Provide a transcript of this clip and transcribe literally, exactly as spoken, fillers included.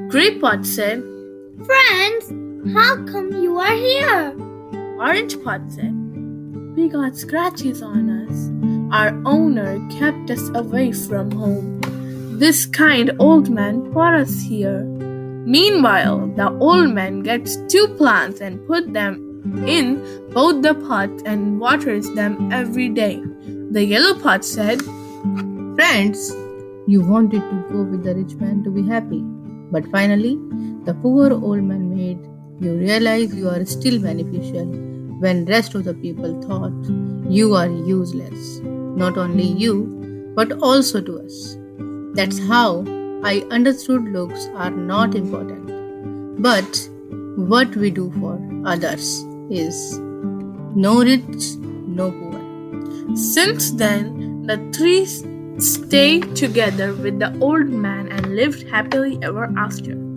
Grey Pot said. Friends, how come you are here? Orange Pot said. We got scratches on us. Our owner kept us away from home. This kind old man brought us here. Meanwhile, the old man gets two plants and put them in both the pots and waters them every day. The yellow pot said, Friends, you wanted to go with the rich man to be happy, but finally, the poor old man made you realize you are still beneficial when rest of the people thought you are useless. Not only you, but also to us. That's how I understood looks are not important, but what we do for others is. No rich, no poor. Since then, the three stayed together with the old man and lived happily ever after.